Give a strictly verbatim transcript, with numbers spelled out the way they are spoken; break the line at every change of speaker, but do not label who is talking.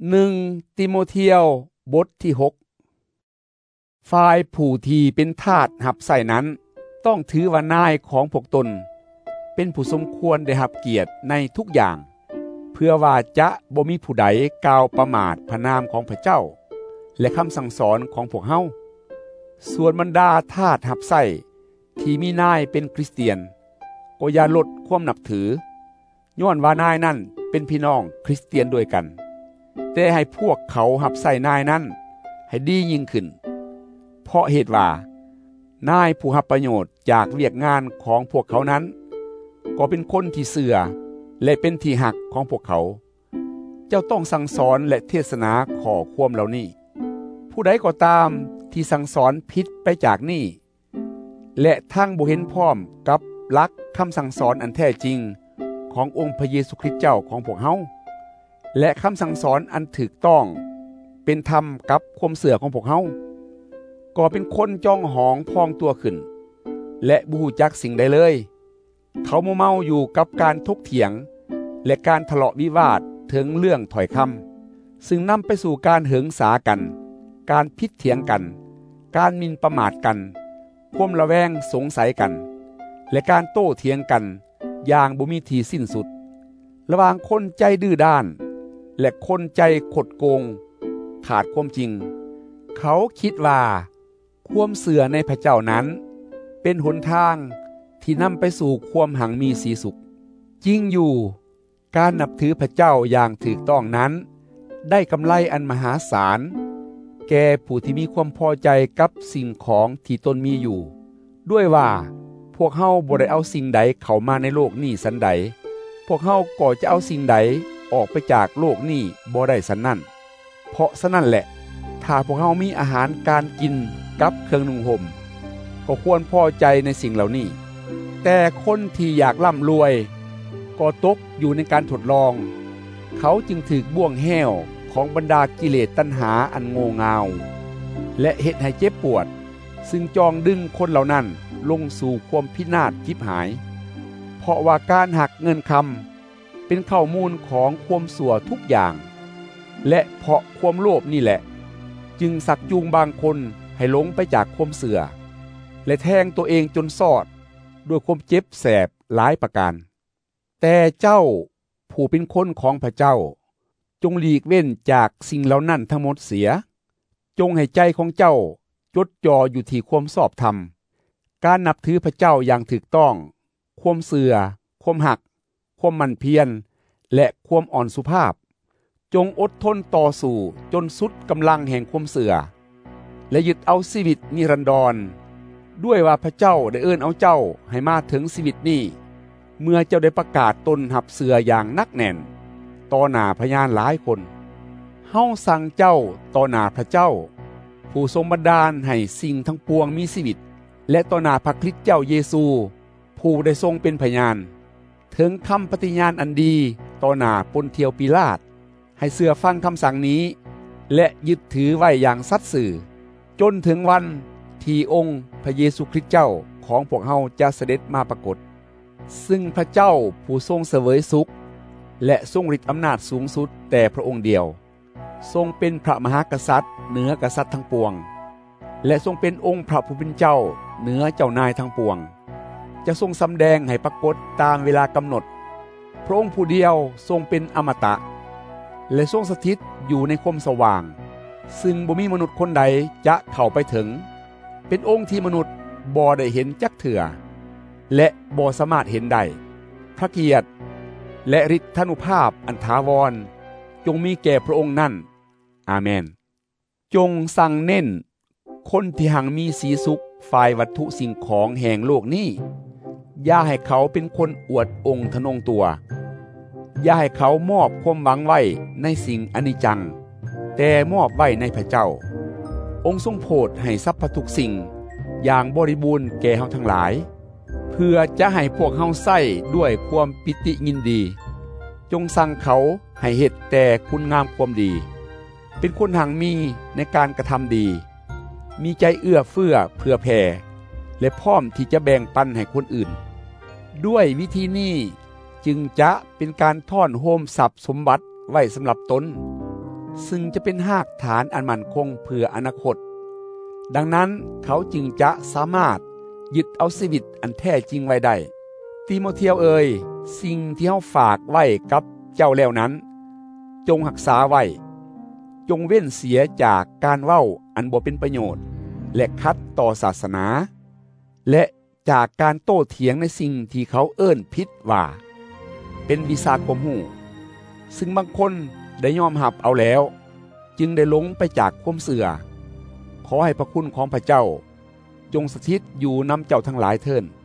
หนึ่งติโมเธียวบทที่หกฝ่ายผู้ที่เป็นทาสรับใส่นั้นต้องถือว่านายของพวกตนเป็นผู้สมควรได้รับเกียรติในทุกอย่างเพื่อว่าจะบ่มีผู้ใดกล่าวประมาทพระนามของพระเจ้าและคำสั่งสอนของพวกเฮาส่วนบรรดาทาสรับใส่ที่มีนายเป็นคริสเตียนก็อย่าลดความนับถือย้อนว่านายนั้นเป็นพี่น้องคริสเตียนด้วยกันแต่ให้พวกเขารับใส่นายนั้นให้ดียิ่งขึ้นเพราะเหตุว่านายผู้รับประโยชน์จากเวียกงานของพวกเขานั้นก็เป็นคนที่เสื่อและเป็นที่หักของพวกเขาเจ้าต้องสั่งสอนและเทศนาข้อความเหล่านี้ผู้ใดก็ตามที่สั่งสอนผิดไปจากนี้และทั้งบ่เห็นพร้อมกับหลักคำสั่งสอนอันแท้จริงขององค์พระเยซูคริสต์เจ้าของพวกเฮาและคำสั่งสอนอันถูกต้องเป็นธรรมกับความเสื่อของพวกเฮาก็เป็นคนจ้องหองพองตัวขึ้นและบ่ฮู้จักสิ่งใดเลยเขามัวเมาอยู่กับการทกเถียงและการทะเลาะวิวาทถึงเรื่องถ้อยคำซึ่งนำไปสู่การเหิงสากันการพิดเถียงกันการหมิ่นประมาทกันความระแวงสงสัยกันและการโต้เถียงกันอย่างบ่มีที่สิ้นสุดระหว่างคนใจดื้อด้านและคนใจขดโกงขาดความจริงเขาคิดว่าความเสื่อในพระเจ้านั้นเป็นหนทางที่นำไปสู่ความหังมีสีสุขจริงอยู่การนับถือพระเจ้าอย่างถูกต้องนั้นได้กำไรอันมหาศาลแก่ผู้ที่มีความพอใจกับสิ่งของที่ตนมีอยู่ด้วยว่าพวกเฮาบ่ได้เอาสิ่งใดเข้ามาในโลกนี้สันใดพวกเฮาก็จะเอาสิ่งใดออกไปจากโลกนี้บ่ได้สันนั้นเพราะฉะนั้นแหละถ้าพวกเฮามีอาหารการกินกับเครื่องนุ่งห่มก็ควรพอใจในสิ่งเหล่านี้แต่คนที่อยากร่ำรวยก็ตกอยู่ในการทดลองเขาจึงถูกบ่วงแห้วของบรรดากิเลสตัณหาอันโง่เง่าและเฮ็ดให้เจ็บปวดซึ่งจองดึงคนเหล่านั้นลงสู่ความพินาศชิบหายเพราะว่าการหักเงินคำเป็นข้อมูลของความชั่วทุกอย่างและเพราะความโลภนี่แหละจึงสักจูงบางคนให้หลงไปจากความเสื่อและแทงตัวเองจนสอดด้วยความเจ็บแสบหลายประการแต่เจ้าผู้เป็นคนของพระเจ้าจงหลีกเว้นจากสิ่งเหล่านั้นทั้งหมดเสียจงให้ใจของเจ้าจดจ่ออยู่ที่ความชอบธรรมการนับถือพระเจ้าอย่างถูกต้องความเสื่อความหักความมั่นเพียรและความอ่อนสุภาพจงอดทนต่อสู้จนสุดกำลังแห่งความเสื่อและยึดเอาชีวิตนิรันดรด้วยว่าพระเจ้าได้เอิ้นเอาเจ้าให้มาถึงชีวิตนี้เมื่อเจ้าได้ประกาศตนหับเสืออย่างนักแน่นต่อหน้าพยานหลายคนเฮาสั่งเจ้าต่อหน้าพระเจ้าผู้ทรงบันดาลให้สิ่งทั้งปวงมีชีวิตและต่อหน้าพระคริสต์เจ้าเยซูผู้ได้ทรงเป็นพยานถึงคำปฏิญาณอันดีต่อหน้าปนเทียวปิลาตให้เชื่อฟังคำสั่งนี้และยึดถือไว้อย่างสัตย์ซื่อจนถึงวันที่องค์พระเยซูคริสต์เจ้าของพวกเฮาจะเสด็จมาปรากฏซึ่งพระเจ้าผู้ทรงเสวยสุขและทรงฤทธิ์อำนาจสูงสุดแต่พระองค์เดียวทรงเป็นพระมหากษัตริย์เหนือกษัตริย์ทั้งปวงและทรงเป็นองค์พระผู้เป็นเจ้าเหนือเจ้านายทั้งปวงจะทรงสำแดงให้ปรากฏตามเวลากำหนดพระองค์ผู้เดียวทรงเป็นอมตะและทรงสถิตอยู่ในความสว่างซึ่งบ่มีมนุษย์คนใดจะเข้าไปถึงเป็นองค์ที่มนุษย์บ่ได้เห็นจักเถื่อและบ่สามารถเห็นได้พระเกียรติและฤทธานุภาพอันถาวรจงมีแก่พระองค์นั้นอาเมนจงสั่งเน้นคนที่หังมีสีสุขฝ่ายวัตถุสิ่งของแห่งโลกนี้อย่าให้เขาเป็นคนอวดองค์ทนงตัวอย่าให้เขามอบความหวังไว้ในสิ่งอนิจจังแต่มอบไว้ในพระเจ้าองค์ทรงโปรดให้สรรพทุกสิ่งอย่างบริบูรณ์แก่เฮาทั้งหลายเพื่อจะให้พวกเฮาใช้ด้วยความปิติยินดีจงสั่งเขาให้เฮ็ดแต่คุณงามความดีเป็นคนหังมีในการกระทำดีมีใจเอื้อเฟื้อเผื่อแผ่และพร้อมที่จะแบ่งปันให้คนอื่นด้วยวิธีนี้จึงจะเป็นการท่อนโฮมทรัพย์สมบัติไว้สำหรับตนซึ่งจะเป็นรากฐานอันมั่นคงเพื่ออนาคตดังนั้นเขาจึงจะสามารถยึดเอาชีวิตอันแท้จริงไว้ได้ติโมเธียวเอ่ยสิ่งที่เฮาฝากไว้กับเจ้าแล้วนั้นจงรักษาไว้จงเว้นเสียจากการเว้าอันบ่เป็นประโยชน์และขัดต่อศาสนาและจากการโต้เถียงในสิ่งที่เขาเอิ้นผิดว่าเป็นวิชาความรู้ซึ่งบางคนได้ยอมรับเอาแล้วจึงได้หลงไปจากความเสื่อขอให้พระคุณของพระเจ้าจงสถิตอยู่นำเจ้าทั้งหลายเถิด